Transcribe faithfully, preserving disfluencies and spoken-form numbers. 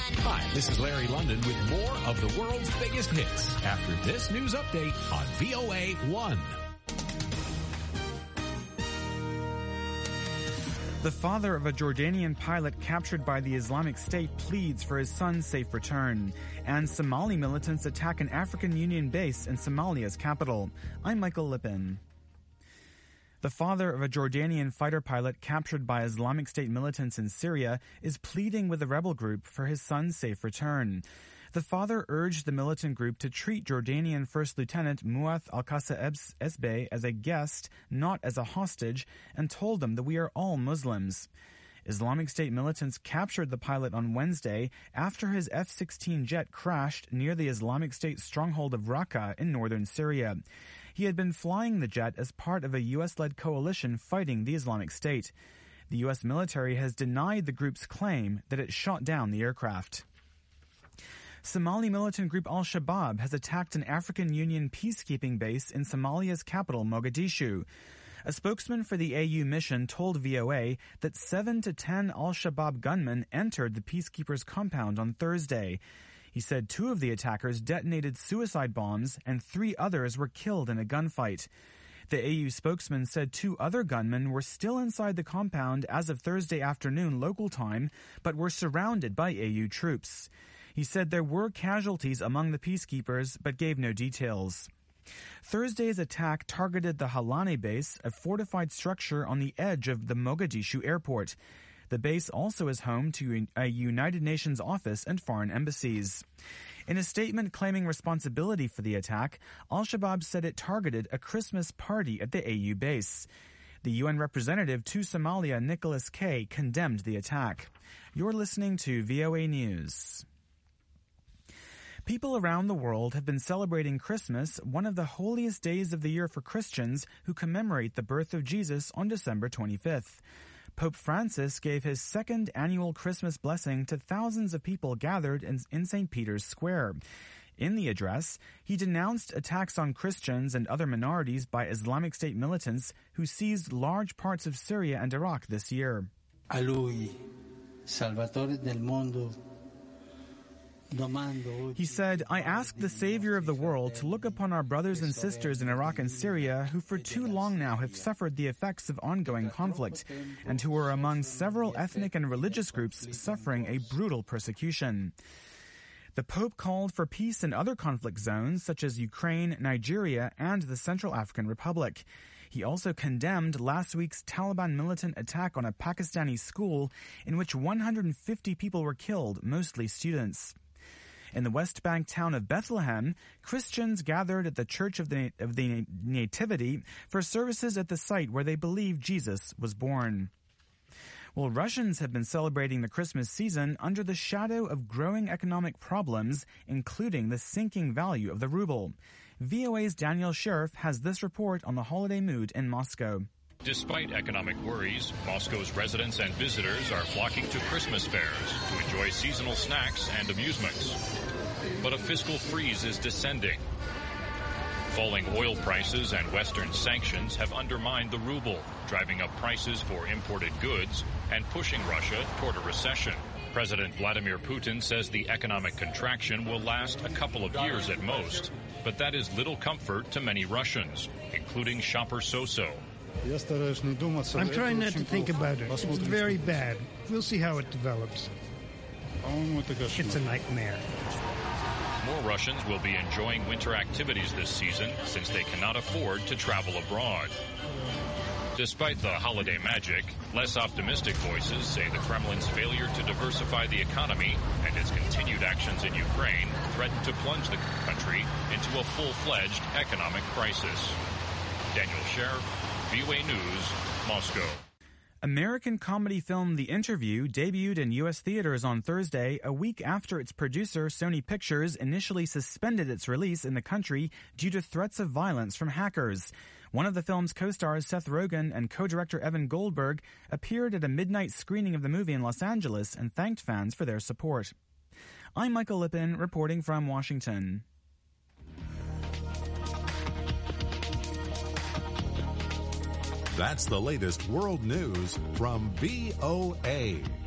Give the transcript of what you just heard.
Hi, this is Larry London with more of the world's biggest hits after this news update on V O A one. The father of a Jordanian pilot captured by the Islamic State pleads for his son's safe return. And Somali militants attack an African Union base in Somalia's capital. I'm Michael Lippin. The father of a Jordanian fighter pilot captured by Islamic State militants in Syria is pleading with the rebel group for his son's safe return. The father urged the militant group to treat Jordanian First Lieutenant Muath Al-Qasa Esbey as a guest, not as a hostage, and told them that we are all Muslims. Islamic State militants captured the pilot on Wednesday after his F sixteen jet crashed near the Islamic State stronghold of Raqqa in northern Syria. He had been flying the jet as part of a U S-led coalition fighting the Islamic State. The U S military has denied the group's claim that it shot down the aircraft. Somali militant group Al-Shabaab has attacked an African Union peacekeeping base in Somalia's capital, Mogadishu. A spokesman for the A U mission told V O A that seven to ten Al-Shabaab gunmen entered the peacekeepers' compound on Thursday. He said two of the attackers detonated suicide bombs and three others were killed in a gunfight. The A U spokesman said two other gunmen were still inside the compound as of Thursday afternoon local time, but were surrounded by A U troops. He said there were casualties among the peacekeepers, but gave no details. Thursday's attack targeted the Halane base, a fortified structure on the edge of the Mogadishu airport. The base also is home to a United Nations office and foreign embassies. In a statement claiming responsibility for the attack, Al-Shabaab said it targeted a Christmas party at the A U base. The U N representative to Somalia, Nicholas Kay, condemned the attack. You're listening to V O A News. People around the world have been celebrating Christmas, one of the holiest days of the year for Christians who commemorate the birth of Jesus on December twenty-fifth. Pope Francis gave his second annual Christmas blessing to thousands of people gathered in, in Saint Peter's Square. In the address, he denounced attacks on Christians and other minorities by Islamic State militants who seized large parts of Syria and Iraq this year. A lui, Salvatore del mondo. He said, I ask the Savior of the world to look upon our brothers and sisters in Iraq and Syria who for too long now have suffered the effects of ongoing conflict and who are among several ethnic and religious groups suffering a brutal persecution. The Pope called for peace in other conflict zones such as Ukraine, Nigeria, and the Central African Republic. He also condemned last week's Taliban militant attack on a Pakistani school in which one hundred fifty people were killed, mostly students. In the West Bank town of Bethlehem, Christians gathered at the Church of the, of the Nativity for services at the site where they believe Jesus was born. Well, Russians have been celebrating the Christmas season under the shadow of growing economic problems, including the sinking value of the ruble. V O A's Daniel Sheriff has this report on the holiday mood in Moscow. Despite economic worries, Moscow's residents and visitors are flocking to Christmas fairs to enjoy seasonal snacks and amusements. But a fiscal freeze is descending. Falling oil prices and Western sanctions have undermined the ruble, driving up prices for imported goods and pushing Russia toward a recession. President Vladimir Putin says the economic contraction will last a couple of years at most, but that is little comfort to many Russians, including shopper Soso. I'm trying not to think about it. It's very bad. We'll see how it develops. It's a nightmare. More Russians will be enjoying winter activities this season since they cannot afford to travel abroad. Despite the holiday magic, less optimistic voices say the Kremlin's failure to diversify the economy and its continued actions in Ukraine threaten to plunge the country into a full-fledged economic crisis. Daniel Sheriff, V O A News, Moscow. American comedy film The Interview debuted in U S theaters on Thursday, a week after its producer, Sony Pictures, initially suspended its release in the country due to threats of violence from hackers. One of the film's co-stars, Seth Rogen, and co-director Evan Goldberg appeared at a midnight screening of the movie in Los Angeles and thanked fans for their support. I'm Michael Lippin, reporting from Washington. That's the latest world news from V O A.